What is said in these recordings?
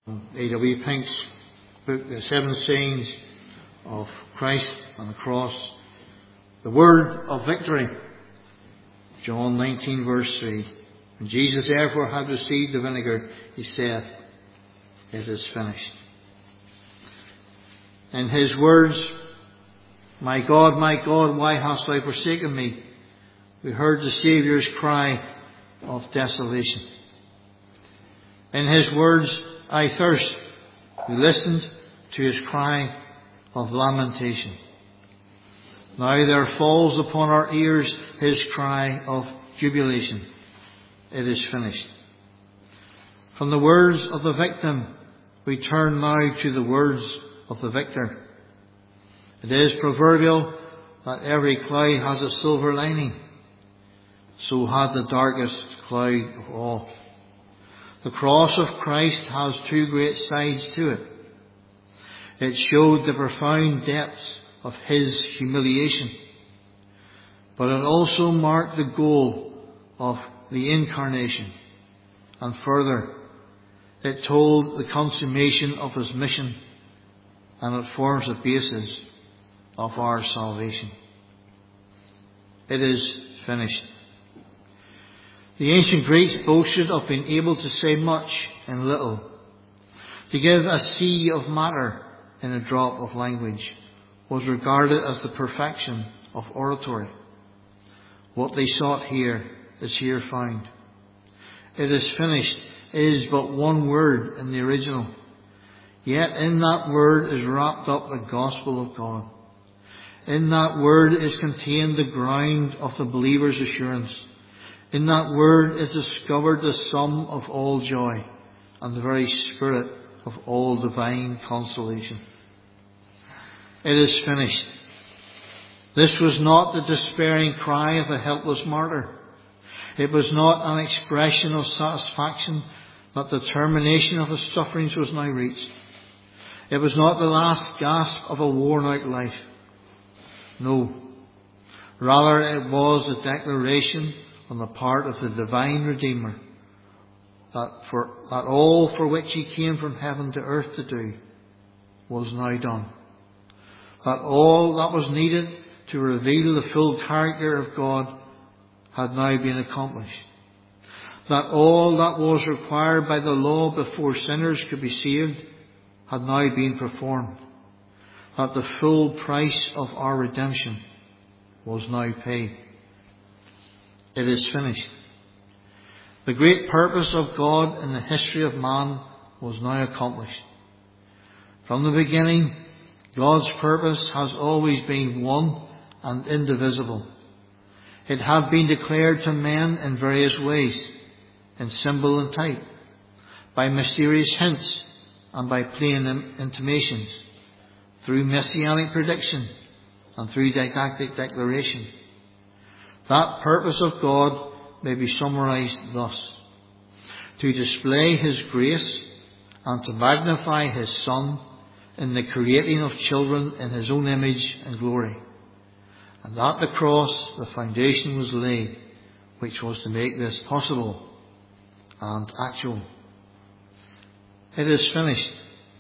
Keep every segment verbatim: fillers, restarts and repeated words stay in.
A W Pink's book, The Seven Sayings of Christ on the Cross, the word of victory. John nineteen verse three. When Jesus therefore had received the vinegar, he said, "It is finished." In his words, "My God, my God, why hast thou forsaken me?" we heard the Saviour's cry of desolation. In his words, "I thirst," we listened to his cry of lamentation. Now there falls upon our ears his cry of jubilation. It is finished. From the words of the victim, we turn now to the words of the victor. It is proverbial that every cloud has a silver lining. So had the darkest cloud of all. The cross of Christ has two great sides to it. It showed the profound depths of his humiliation, but it also marked the goal of the incarnation, and further, it told the consummation of his mission, and it forms the basis of our salvation. It is finished. The ancient Greeks boasted of being able to say much in little, to give a sea of matter in a drop of language was regarded as the perfection of oratory. What they sought here is here found. It is finished is but one word in the original. Yet in that word is wrapped up the gospel of God. In that word is contained the ground of the believer's assurance. In that word is discovered the sum of all joy and the very spirit of all divine consolation. It is finished. This was not the despairing cry of a helpless martyr. It was not an expression of satisfaction that the termination of his sufferings was now reached. It was not the last gasp of a worn-out life. No. Rather, it was the declaration on the part of the divine Redeemer that, for, that all for which he came from heaven to earth to do was now done. That all that was needed to reveal the full character of God had now been accomplished. That all that was required by the law before sinners could be saved had now been performed. That the full price of our redemption was now paid. It is finished. The great purpose of God in the history of man was now accomplished. From the beginning, God's purpose has always been one and indivisible. It had been declared to men in various ways, in symbol and type, by mysterious hints and by plain intimations, through messianic prediction and through didactic declaration. That purpose of God may be summarized thus: to display his grace and to magnify his Son in the creating of children in his own image and glory. And at the cross the foundation was laid, which was to make this possible and actual. It is finished.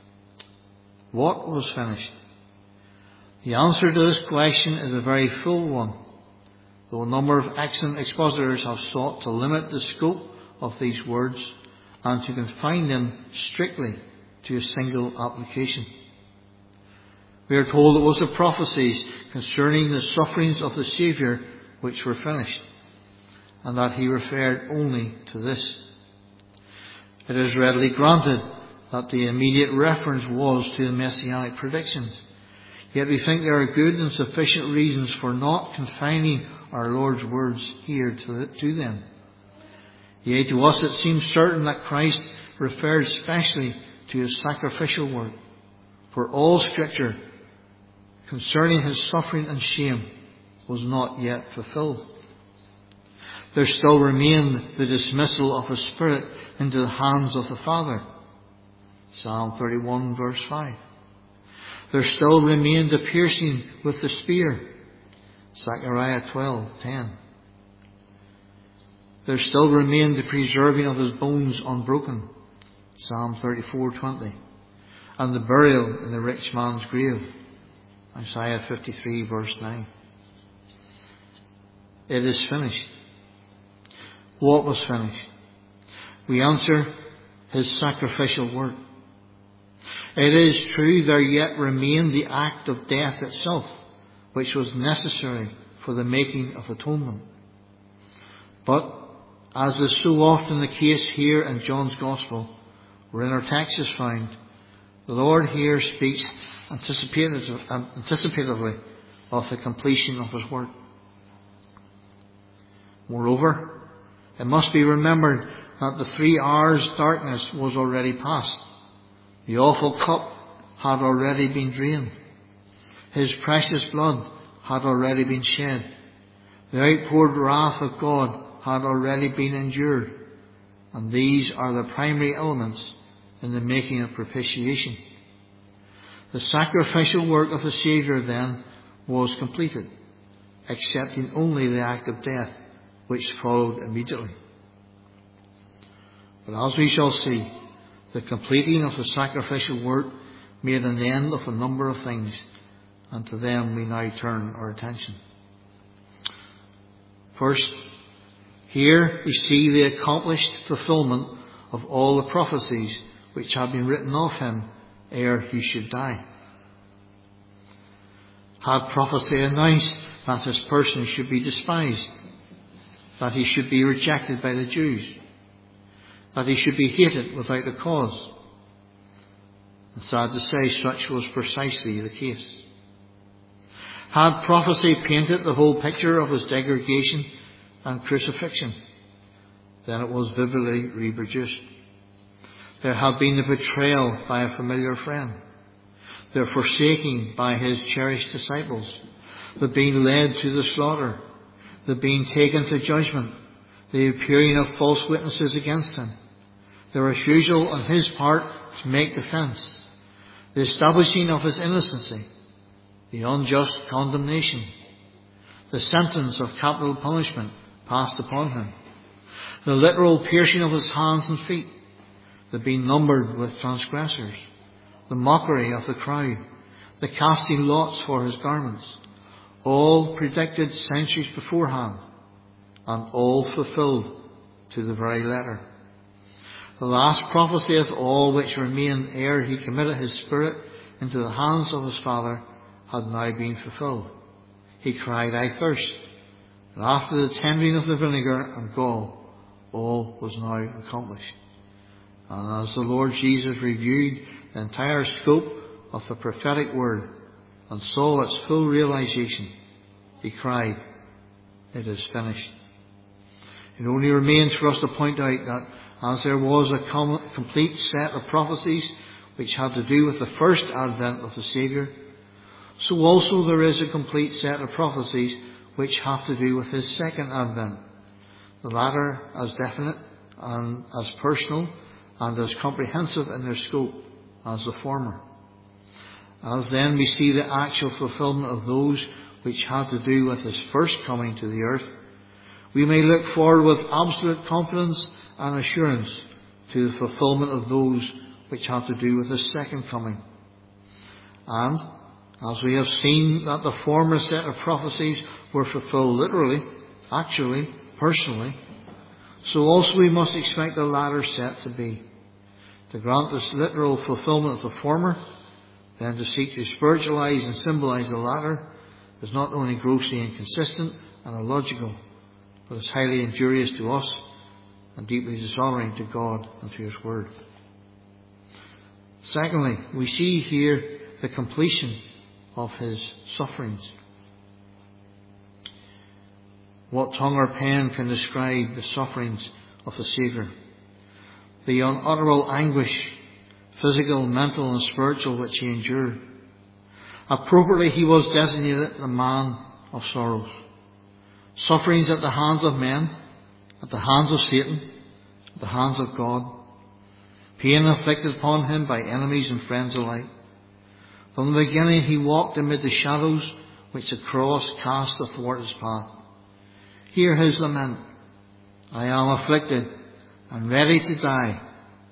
What was finished? The answer to this question is a very full one, though a number of excellent expositors have sought to limit the scope of these words and to confine them strictly to a single application. We are told it was the prophecies concerning the sufferings of the Saviour which were finished, and that he referred only to this. It is readily granted that the immediate reference was to the messianic predictions, yet we think there are good and sufficient reasons for not confining our Lord's words here to, to them. Yea, to us it seems certain that Christ referred specially to his sacrificial work, for all Scripture concerning his suffering and shame was not yet fulfilled. There still remained the dismissal of his Spirit into the hands of the Father. Psalm thirty-one verse five. There still remained the piercing with the spear. Zechariah twelve ten. There still remained the preserving of his bones unbroken. Psalm thirty-four twenty. And the burial in the rich man's grave. Isaiah fifty-three verse nine. It is finished. What was finished? We answer, his sacrificial work. It is true there yet remained the act of death itself, which was necessary for the making of atonement. But, as is so often the case here in John's Gospel, wherein our text is found, the Lord here speaks anticipatively of the completion of his work. Moreover, it must be remembered that the three hours' darkness was already past. The awful cup had already been drained. His precious blood had already been shed. The outpoured wrath of God had already been endured. And these are the primary elements in the making of propitiation. The sacrificial work of the Saviour then was completed, excepting only the act of death, which followed immediately. But as we shall see, the completing of the sacrificial work made an end of a number of things, and to them we now turn our attention. First, here we see the accomplished fulfilment of all the prophecies which had been written of him ere he should die. Had prophecy announced that his person should be despised, that he should be rejected by the Jews, that he should be hated without a cause? And sad to say, such was precisely the case. Had prophecy painted the whole picture of his degradation and crucifixion, then it was vividly reproduced. There had been the betrayal by a familiar friend, the forsaking by his cherished disciples, the being led to the slaughter, the being taken to judgment, the appearing of false witnesses against him, the refusal on his part to make defence, the establishing of his innocency, the unjust condemnation, the sentence of capital punishment passed upon him, the literal piercing of his hands and feet, the being numbered with transgressors, the mockery of the crowd, the casting lots for his garments, all predicted centuries beforehand, and all fulfilled to the very letter. The last prophecy of all which remained ere he committed his spirit into the hands of his Father had now been fulfilled. He cried, I thirst. And after the tendering of the vinegar and gall, all was now accomplished. And as the Lord Jesus reviewed the entire scope of the prophetic word and saw its full realization, he cried, it is finished. It only remains for us to point out that as there was a com- complete set of prophecies which had to do with the first advent of the Saviour, so also there is a complete set of prophecies which have to do with his second advent, the latter as definite and as personal and as comprehensive in their scope as the former. As then we see the actual fulfilment of those which had to do with his first coming to the earth, we may look forward with absolute confidence and assurance to the fulfilment of those which have to do with his second coming. And as we have seen that the former set of prophecies were fulfilled literally, actually, personally, so also we must expect the latter set to be. To grant this literal fulfilment of the former, then to seek to spiritualize and symbolize the latter, is not only grossly inconsistent and illogical, but is highly injurious to us and deeply dishonouring to God and to his word. Secondly, we see here the completion of his sufferings. What tongue or pen can describe the sufferings of the Saviour? The unutterable anguish, physical, mental and spiritual, which he endured. Appropriately he was designated the man of sorrows. Sufferings at the hands of men, at the hands of Satan, at the hands of God. Pain inflicted upon him by enemies and friends alike. From the beginning he walked amid the shadows which the cross cast athwart his path. Hear his lament. I am afflicted and ready to die.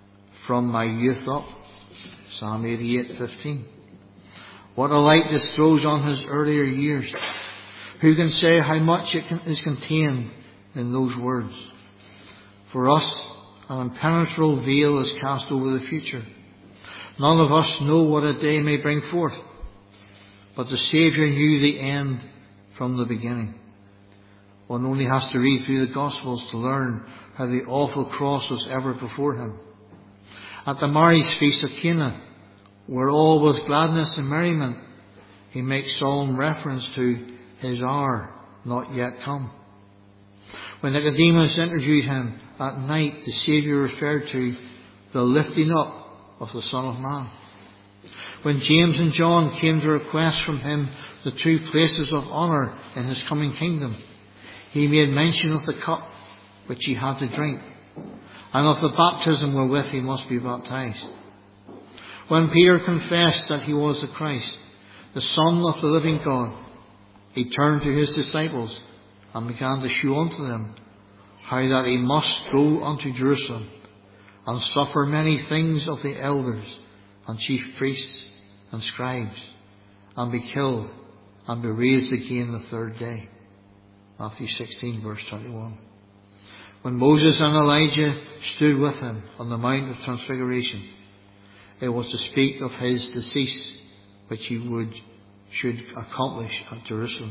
from my youth up. Psalm eighty-eight fifteen. What a light this throws on his earlier years. Who can say how much it can, is contained in those words? For us, an impenetrable veil is cast over the future. None of us know what a day may bring forth. But the Saviour knew the end from the beginning. One only has to read through the Gospels to learn how the awful cross was ever before him. At the marriage feast of Cana, where all was gladness and merriment, he makes solemn reference to his hour not yet come. When Nicodemus interviewed him at night, the Saviour referred to the lifting up of the Son of Man. When James and John came to request from him the two places of honour in his coming kingdom, he made mention of the cup which he had to drink, and of the baptism wherewith he must be baptized. When Peter confessed that he was the Christ, the Son of the living God, he turned to his disciples and began to shew unto them how that he must go unto Jerusalem and suffer many things of the elders and chief priests and scribes, and be killed, and be raised again the third day. Matthew sixteen verse twenty-one. When Moses and Elijah stood with him on the Mount of Transfiguration, it was to speak of his decease, which he would should accomplish at Jerusalem.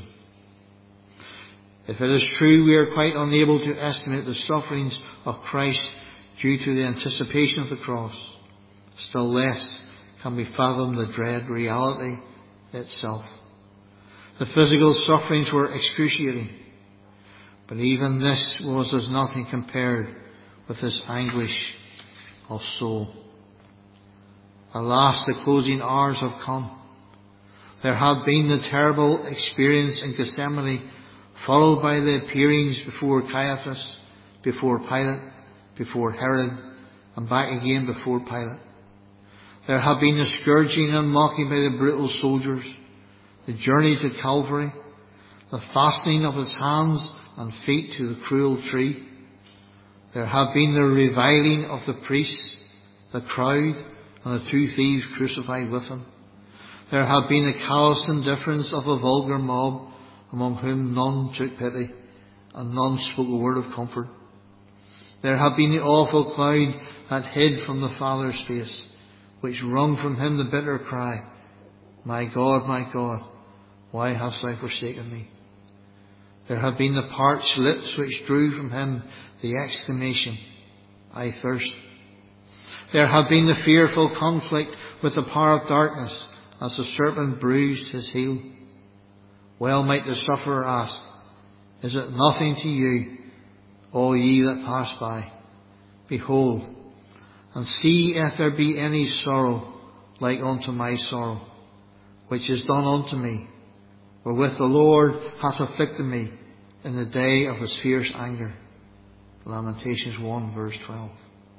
If it is true we are quite unable to estimate the sufferings of Christ due to the anticipation of the cross, still less can we fathom the dread reality itself. The physical sufferings were excruciating, but even this was as nothing compared with this anguish of soul. Alas, the closing hours have come. There had been the terrible experience in Gethsemane, followed by the appearings before Caiaphas, before Pilate, before Herod, and back again before Pilate. There had been the scourging and mocking by the brutal soldiers, the journey to Calvary, the fastening of his hands and feet to the cruel tree. There had been the reviling of the priests, the crowd, and the two thieves crucified with him. There had been the callous indifference of a vulgar mob, among whom none took pity, and none spoke a word of comfort. There had been the awful cloud that hid from the Father's face, which wrung from him the bitter cry, My God, my God, why hast thou forsaken me? There had been the parched lips which drew from him the exclamation, I thirst. There had been the fearful conflict with the power of darkness as the serpent bruised his heel. Well might the sufferer ask, Is it nothing to you, all ye that pass by? Behold, and see if there be any sorrow like unto my sorrow, which is done unto me, wherewith the Lord hath afflicted me in the day of his fierce anger. Lamentations one verse twelve.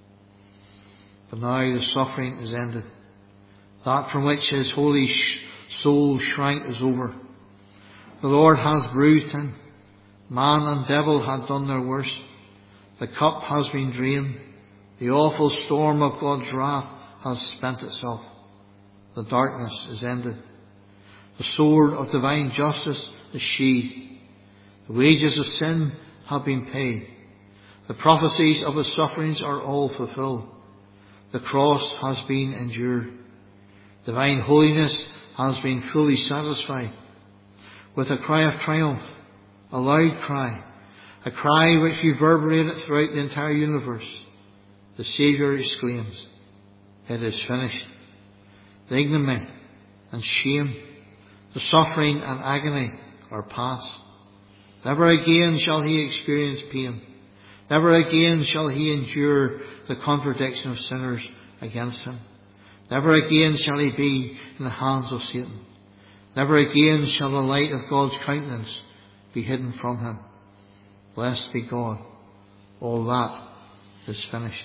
But now the suffering is ended. That from which his holy soul shrank is over. The Lord has bruised him. Man and devil had done their worst. The cup has been drained. The awful storm of God's wrath has spent itself. The darkness is ended. The sword of divine justice is sheathed. The wages of sin have been paid. The prophecies of his sufferings are all fulfilled. The cross has been endured. Divine holiness has been fully satisfied. With a cry of triumph, a loud cry, a cry which reverberated throughout the entire universe, the Saviour exclaims, It is finished. The ignominy and shame, the suffering and agony are past. Never again shall he experience pain. Never again shall he endure the contradiction of sinners against him. Never again shall he be in the hands of Satan. Never again shall the light of God's countenance be hidden from him. Blessed be God. All that is finished.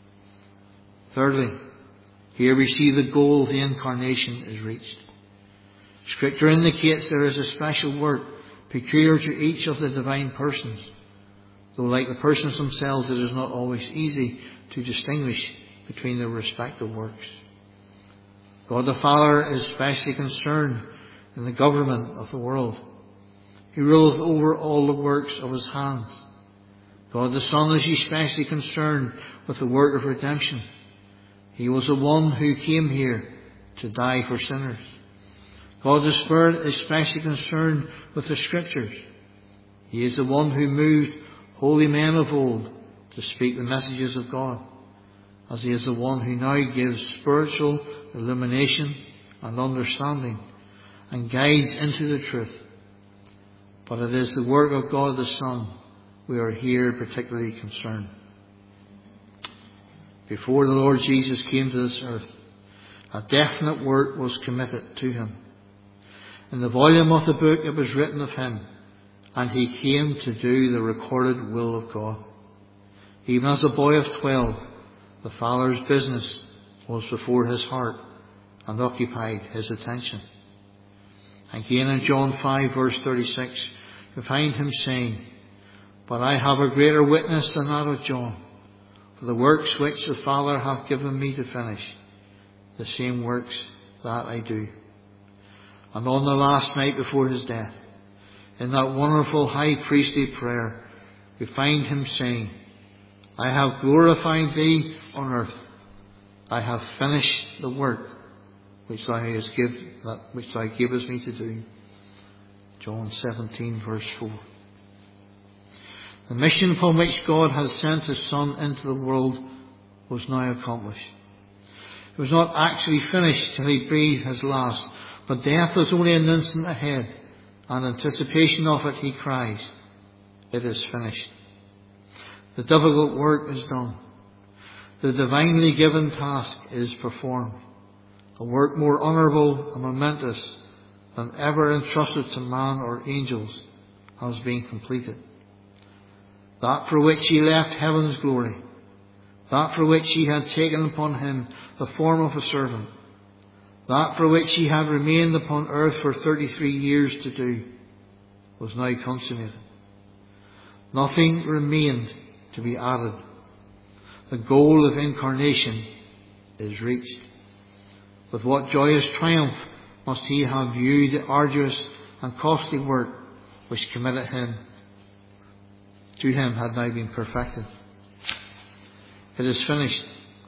Thirdly, here we see the goal of the incarnation is reached. Scripture indicates there is a special work peculiar to each of the divine persons, though like the persons themselves it is not always easy to distinguish between their respective works. God the Father is specially concerned in the government of the world. He ruleth over all the works of his hands. God the Son is especially concerned with the work of redemption. He was the one who came here to die for sinners. God the Spirit is especially concerned with the Scriptures. He is the one who moved holy men of old to speak the messages of God, as he is the one who now gives spiritual illumination and understanding and guides into the truth. But it is the work of God the Son we are here particularly concerned. Before the Lord Jesus came to this earth, a definite work was committed to him. In the volume of the book it was written of him, and he came to do the recorded will of God. Even as a boy of twelve, the Father's business was before his heart and occupied his attention. Again in John five verse thirty-six, we find him saying, "But I have a greater witness than that of John, for the works which the Father hath given me to finish, the same works that I do." And on the last night before his death, in that wonderful high priestly prayer, we find him saying, "I have glorified thee on earth. I have finished the work which thou hast give, that which thou gavest me to do." John seventeen verse four. The mission upon which God has sent his Son into the world was now accomplished. It was not actually finished till he breathed his last, but death was only an instant ahead. In anticipation of it, he cries, "It is finished." The difficult work is done. The divinely given task is performed. A work more honourable and momentous than ever entrusted to man or angels has been completed. That for which he left heaven's glory, that for which he had taken upon him the form of a servant, that for which he had remained upon earth for thirty-three years to do, was now consummated. Nothing remained to be added. The goal of incarnation is reached. With what joyous triumph must he have viewed the arduous and costly work which committed him to him had now been perfected. It is finished.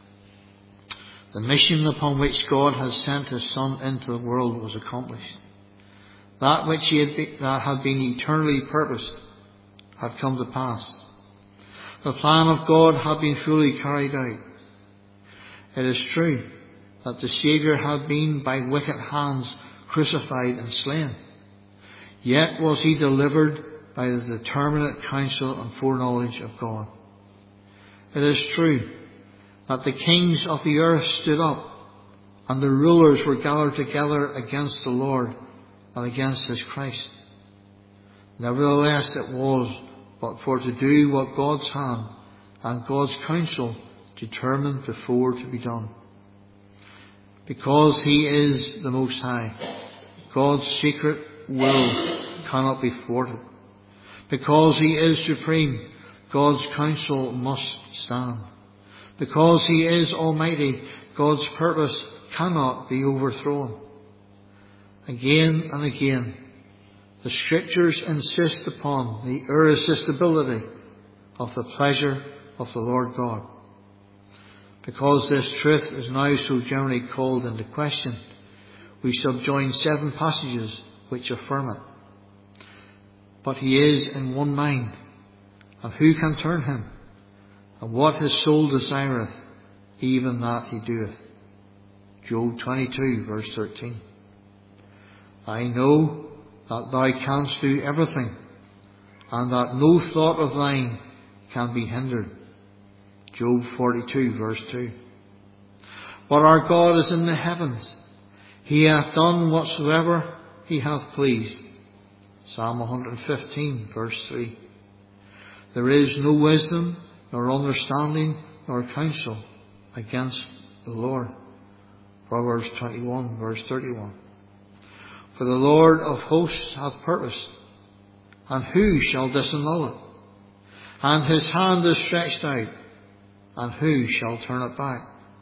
The mission upon which God has sent his Son into the world was accomplished. That which he had been, that had been eternally purposed had come to pass. The plan of God had been fully carried out. It is true that the Saviour had been by wicked hands crucified and slain. Yet was he delivered by the determinate counsel and foreknowledge of God. It is true that the kings of the earth stood up and the rulers were gathered together against the Lord and against his Christ. Nevertheless it was but for to do what God's hand and God's counsel determined before to be done. Because he is the Most High, God's secret will cannot be thwarted. Because he is supreme, God's counsel must stand. Because he is almighty, God's purpose cannot be overthrown. Again and again, the Scriptures insist upon the irresistibility of the pleasure of the Lord God. Because this truth is now so generally called into question, we subjoin seven passages which affirm it. But he is in one mind, and who can turn him? And what his soul desireth, even that he doeth. Job twenty-two verse thirteen. I know that thou canst do everything, and that no thought of thine can be hindered. Job forty-two verse two. But our God is in the heavens. He hath done whatsoever he hath pleased. Psalm one fifteen verse three. There is no wisdom, nor understanding, nor counsel against the Lord. Proverbs twenty-one verse thirty-one. For the Lord of hosts hath purposed, and who shall disannul it? And his hand is stretched out, and who shall turn it back?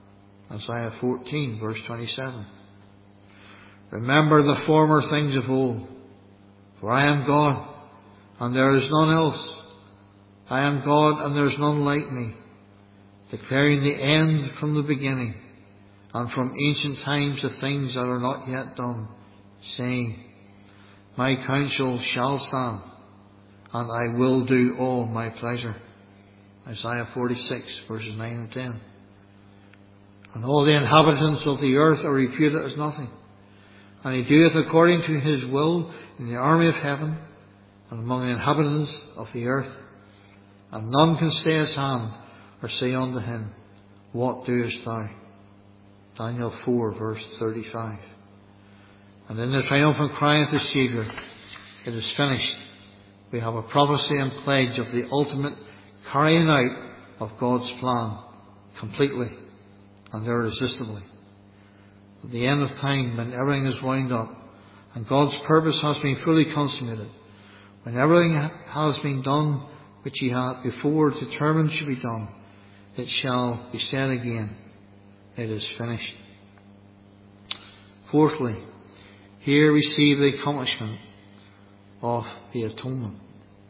Isaiah fourteen, verse twenty-seven. Remember the former things of old, for I am God, and there is none else. I am God, and there is none like me, declaring the end from the beginning, and from ancient times the things that are not yet done, saying, my counsel shall stand, and I will do all my pleasure. Isaiah forty-six, verses nine and ten. And all the inhabitants of the earth are reputed as nothing, and he doeth according to his will in the army of heaven, and among the inhabitants of the earth. And none can stay his hand, or say unto him, what doest thou? Daniel four, verse thirty-five. And in the triumphant cry of the Saviour, it is finished, we have a prophecy and pledge of the ultimate carrying out of God's plan, completely and irresistibly. At the end of time, when everything is wound up, and God's purpose has been fully consummated, when everything has been done which he had before determined should be done, it shall be said again, it is finished. Fourthly, here we see the accomplishment of the atonement.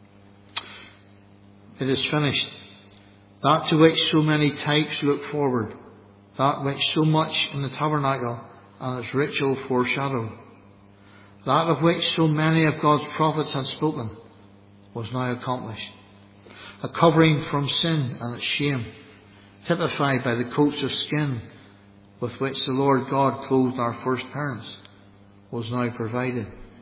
It is finished. That to which so many types look forward, that which so much in the tabernacle and its ritual foreshadowed, that of which so many of God's prophets had spoken, was now accomplished. A covering from sin and its shame, typified by the coats of skin with which the Lord God clothed our first parents, was now provided.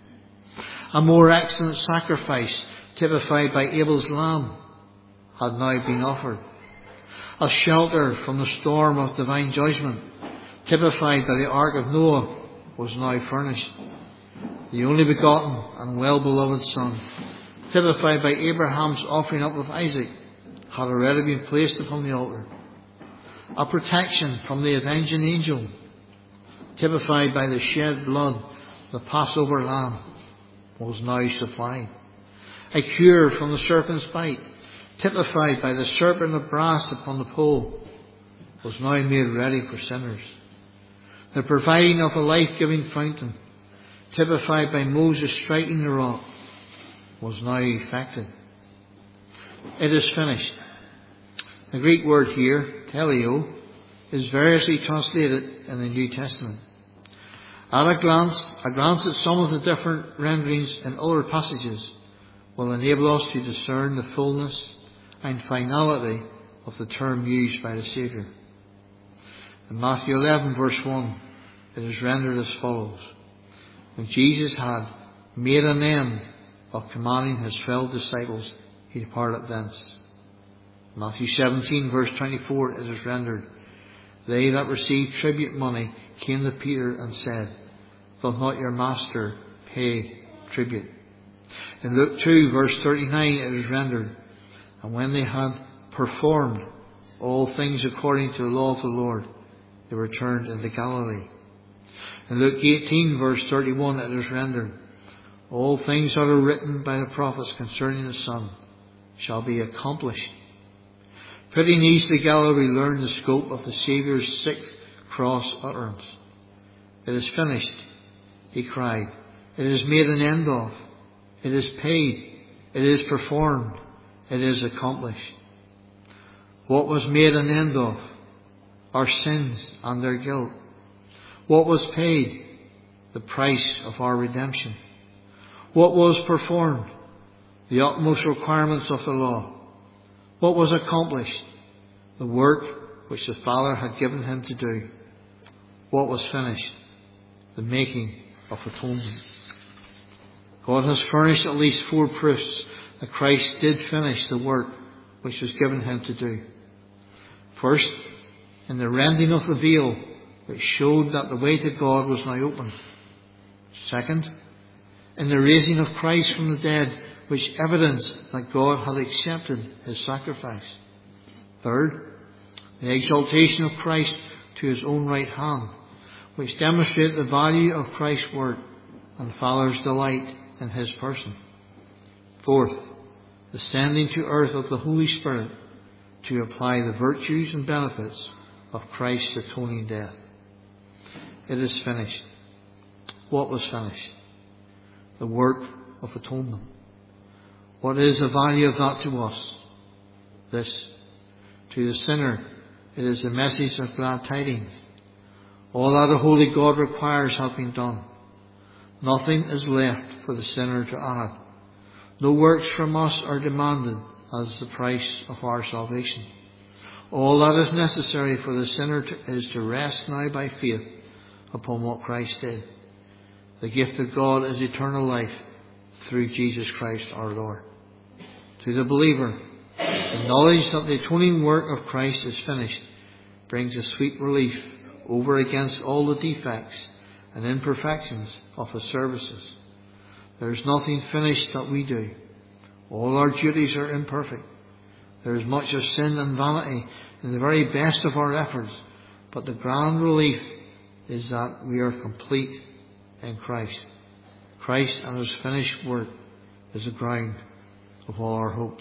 A more excellent sacrifice, typified by Abel's lamb, had now been offered. A shelter from the storm of divine judgment, typified by the ark of Noah, was now furnished. The only begotten and well-beloved Son, typified by Abraham's offering up of Isaac, had already been placed upon the altar. A protection from the avenging angel, typified by the shed blood, the Passover lamb, was now supplied. A cure from the serpent's bite, typified by the serpent of brass upon the pole, was now made ready for sinners. The providing of a life-giving fountain, typified by Moses striking the rock, was now effected. It is finished. The Greek word here, teleo, is variously translated in the New Testament. At a glance, a glance at some of the different renderings in other passages will enable us to discern the fullness and finality of the term used by the Saviour. In Matthew eleven, verse one, it is rendered as follows. When Jesus had made an end of commanding his twelve disciples, he departed thence. Matthew seventeen, verse twenty-four, it is rendered, they that received tribute money came to Peter and said, doth not your master pay tribute? In Luke two, verse thirty-nine, it is rendered, and when they had performed all things according to the law of the Lord, they returned into Galilee. In Luke eighteen, verse thirty-one, it is rendered, all things that are written by the prophets concerning the Son shall be accomplished. Putting these together, we learn the scope of the Saviour's sixth cross utterance. It is finished, he cried. It is made an end of. It is paid. It is performed. It is accomplished. What was made an end of? Our sins and their guilt. What was paid? The price of our redemption. What was performed? The utmost requirements of the law. What was accomplished? The work which the Father had given him to do. What was finished? The making of atonement. God has furnished at least four proofs that Christ did finish the work which was given him to do. First, in the rending of the veil, which showed that the way to God was now open. Second, in the raising of Christ from the dead, which evidenced that God had accepted his sacrifice. Third, the exaltation of Christ to his own right hand, which demonstrated the value of Christ's work and Father's delight in his person. Fourth, the sending to earth of the Holy Spirit to apply the virtues and benefits of Christ's atoning death. It is finished. What was finished? The work of atonement. What is the value of that to us? This. To the sinner, it is the message of glad tidings. All that a holy God requires has been done. Nothing is left for the sinner to add. No works from us are demanded as the price of our salvation. All that is necessary for the sinner to, is to rest now by faith upon what Christ did. The gift of God is eternal life through Jesus Christ our Lord. To the believer, the knowledge that the atoning work of Christ is finished brings a sweet relief over against all the defects and imperfections of the services. There is nothing finished that we do. All our duties are imperfect. There is much of sin and vanity in the very best of our efforts, but the grand relief is that we are complete in Christ. Christ and His finished work is the ground of all our hopes.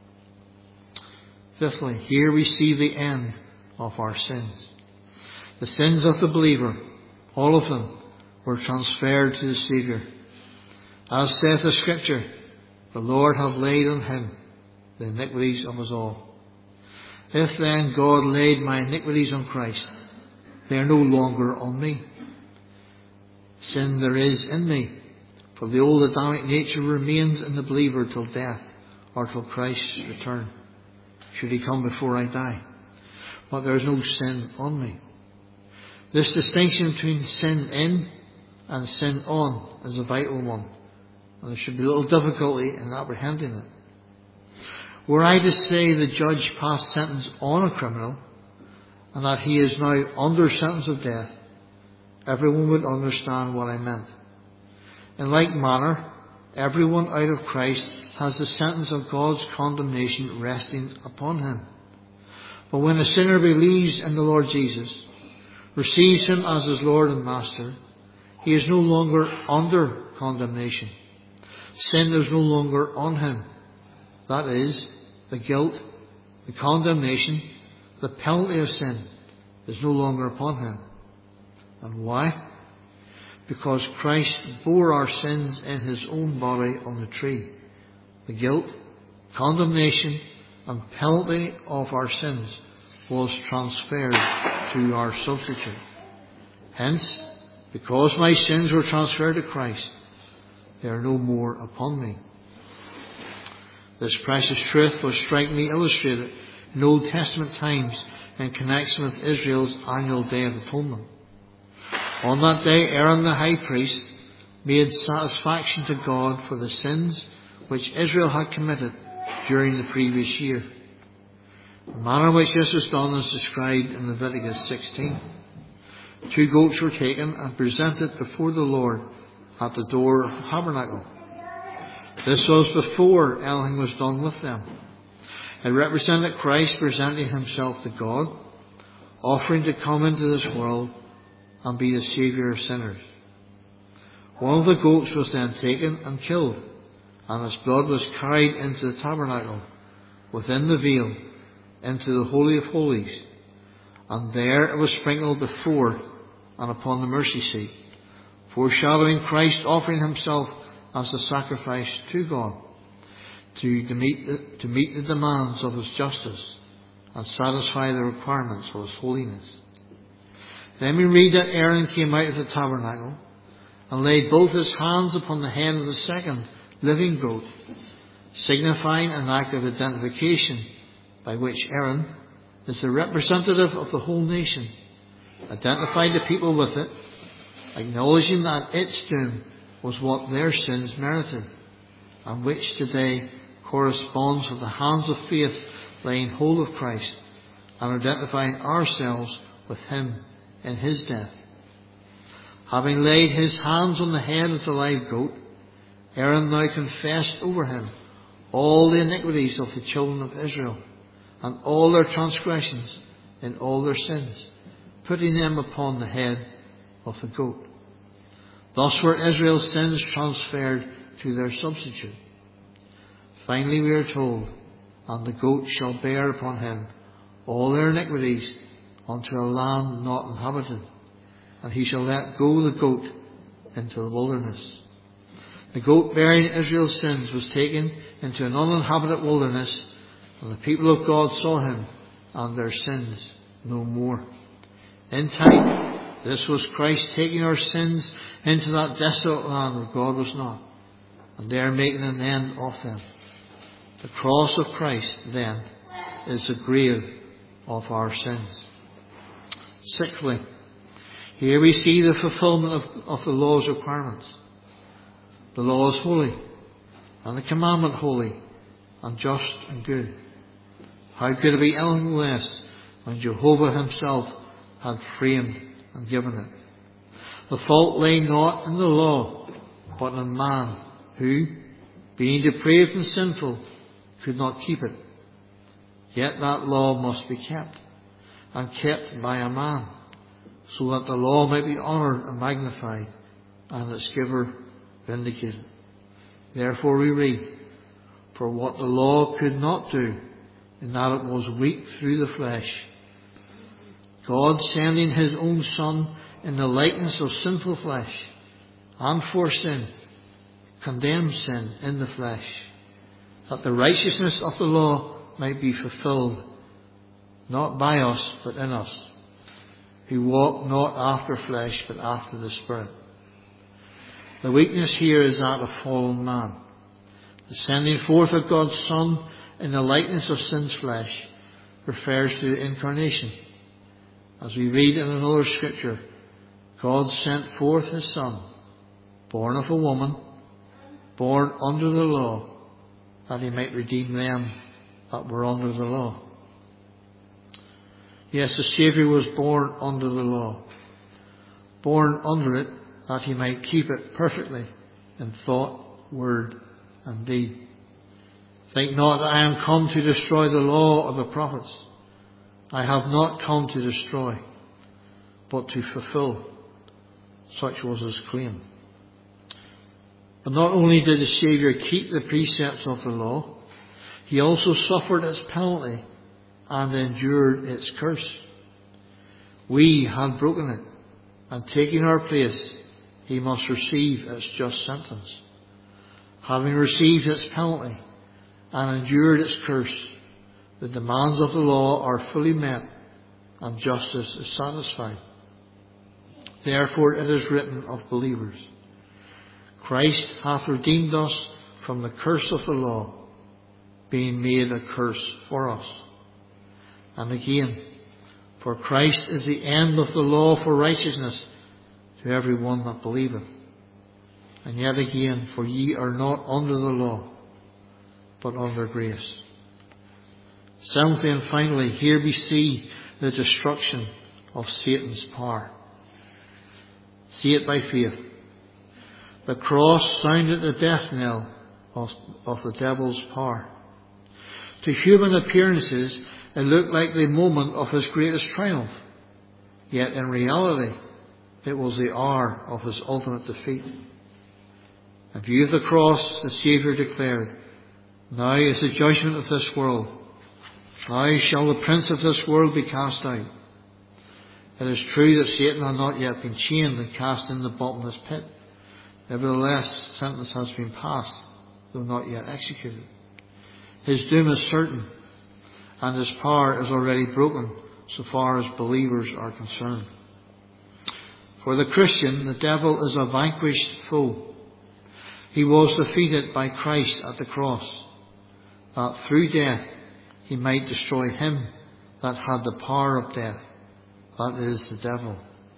Fifthly, here we see the end of our sins. The sins of the believer, all of them, were transferred to the Saviour. As saith the Scripture, the Lord hath laid on Him the iniquities of us all. If then God laid my iniquities on Christ, they are no longer on me. Sin there is in me, for the old Adamic nature remains in the believer till death or till Christ's return, should He come before I die. But there is no sin on me. This distinction between sin in and sin on is a vital one, and there should be little difficulty in apprehending it. Were I to say the judge passed sentence on a criminal, and that he is now under sentence of death, everyone would understand what I meant. In like manner, everyone out of Christ has the sentence of God's condemnation resting upon him. But when a sinner believes in the Lord Jesus, receives Him as his Lord and Master, he is no longer under condemnation. Sin is no longer on him. That is, the guilt, the condemnation, the penalty of sin is no longer upon him. And why? Because Christ bore our sins in His own body on the tree. The guilt, condemnation, and penalty of our sins was transferred to our substitute. Hence, because my sins were transferred to Christ, they are no more upon me. This precious truth was strikingly illustrated in Old Testament times in connection with Israel's annual Day of Atonement. On that day, Aaron the high priest made satisfaction to God for the sins which Israel had committed during the previous year. The manner in which this was done is described in Leviticus sixteen. Two goats were taken and presented before the Lord at the door of the tabernacle. This was before anything was done with them. It represented Christ presenting Himself to God, offering to come into this world and be the Saviour of sinners. One of the goats was then taken and killed, and its blood was carried into the tabernacle, within the veil, into the Holy of Holies, and there it was sprinkled before and upon the mercy seat, foreshadowing Christ offering Himself as a sacrifice to God, to meet the, to meet the demands of His justice and satisfy the requirements of His holiness. Then we read that Aaron came out of the tabernacle and laid both his hands upon the head of the second living goat, signifying an act of identification by which Aaron is the representative of the whole nation, identified the people with it, acknowledging that its doom was what their sins merited, and which today corresponds with the hands of faith laying hold of Christ and identifying ourselves with Him in His death. Having laid his hands on the head of the live goat, Aaron now confessed over him all the iniquities of the children of Israel and all their transgressions in all their sins, putting them upon the head of the goat. Thus were Israel's sins transferred to their substitute. Finally we are told, and the goat shall bear upon him all their iniquities unto a land not inhabited, and he shall let go the goat into the wilderness. The goat bearing Israel's sins was taken into an uninhabited wilderness, and the people of God saw him and their sins no more. In time, this was Christ taking our sins into that desolate land where God was not, and there making an end of them. The cross of Christ, then, is the grave of our sins. Sixthly, here we see the fulfillment of, of the law's requirements. The law is holy, and the commandment holy, and just and good. How could it be anything less when Jehovah himself had framed and given it? The fault lay not in the law, but in man, who, being depraved and sinful, could not keep it. Yet that law must be kept, and kept by a man, so that the law might be honoured and magnified, and its giver vindicated. Therefore we read, for what the law could not do, in that it was weak through the flesh, God sending his own Son in the likeness of sinful flesh, and for sin, condemned sin in the flesh, that the righteousness of the law might be fulfilled, not by us, but in us, who walk not after flesh, but after the Spirit. The weakness here is that of fallen man. The sending forth of God's Son in the likeness of sin's flesh refers to the incarnation. As we read in another scripture, God sent forth his Son, born of a woman, born under the law, that he might redeem them that were under the law. Yes, the Saviour was born under the law, born under it that he might keep it perfectly in thought, word, and deed. Think not that I am come to destroy the law of the prophets. I have not come to destroy, but to fulfill. Such was his claim. But not only did the Saviour keep the precepts of the law, he also suffered its penalty and endured its curse. We had broken it, and taking our place, he must receive its just sentence. Having received its penalty and endured its curse, the demands of the law are fully met and justice is satisfied. Therefore it is written of believers, Christ hath redeemed us from the curse of the law, being made a curse for us. And again, for Christ is the end of the law for righteousness to every one that believeth. And yet again, for ye are not under the law, but under grace. Seventhly and finally, here we see the destruction of Satan's power. See it by faith. The cross sounded the death knell of, of the devil's power. To human appearances, it looked like the moment of his greatest triumph. Yet in reality, it was the hour of his ultimate defeat. In view of the cross, the Saviour declared, Now is the judgment of this world. Now shall the prince of this world be cast out. It is true that Satan had not yet been chained and cast in the bottomless pit. Nevertheless, sentence has been passed, though not yet executed. His doom is certain, and his power is already broken so far as believers are concerned. For the Christian, the devil is a vanquished foe. He was defeated by Christ at the cross, that through death he might destroy him that had the power of death, that is, the devil.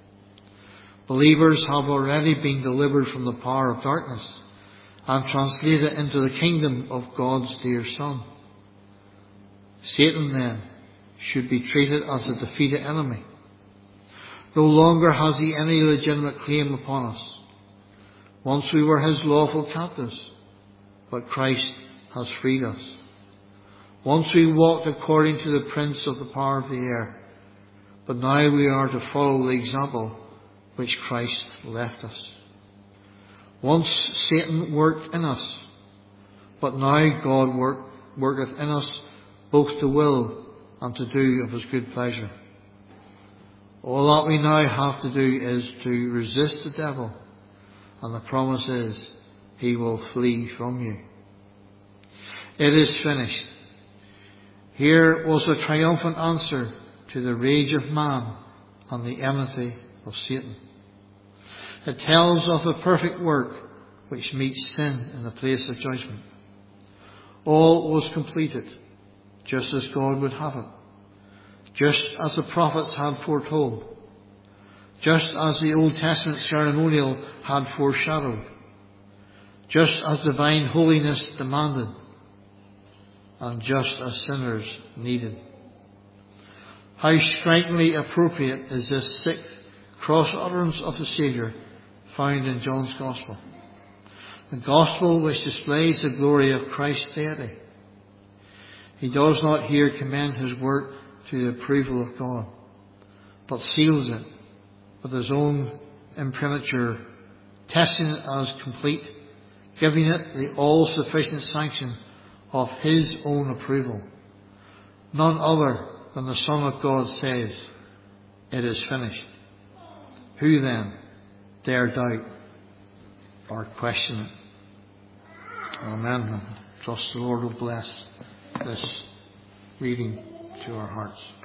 Believers have already been delivered from the power of darkness and translated into the kingdom of God's dear Son. Satan, then, should be treated as a defeated enemy. No longer has he any legitimate claim upon us. Once we were his lawful captives, but Christ has freed us. Once we walked according to the prince of the power of the air, but now we are to follow the example which Christ left us. Once Satan worked in us, but now God work, worketh in us both to will and to do of his good pleasure. All that we now have to do is to resist the devil, and the promise is he will flee from you. It is finished. Here was a triumphant answer to the rage of man and the enmity of Satan. It tells of the perfect work which meets sin in the place of judgment. All was completed, just as God would have it, just as the prophets had foretold, just as the Old Testament ceremonial had foreshadowed, just as divine holiness demanded, and just as sinners needed. How strikingly appropriate is this sixth cross utterance of the Saviour found in John's Gospel. The Gospel which displays the glory of Christ's deity. He does not here commend his work to the approval of God, but seals it with his own imprimatur, testing it as complete, giving it the all-sufficient sanction of his own approval. None other than the Son of God says, "It is finished." Who then dare doubt or question it? Amen. Trust the Lord will bless this reading to our hearts.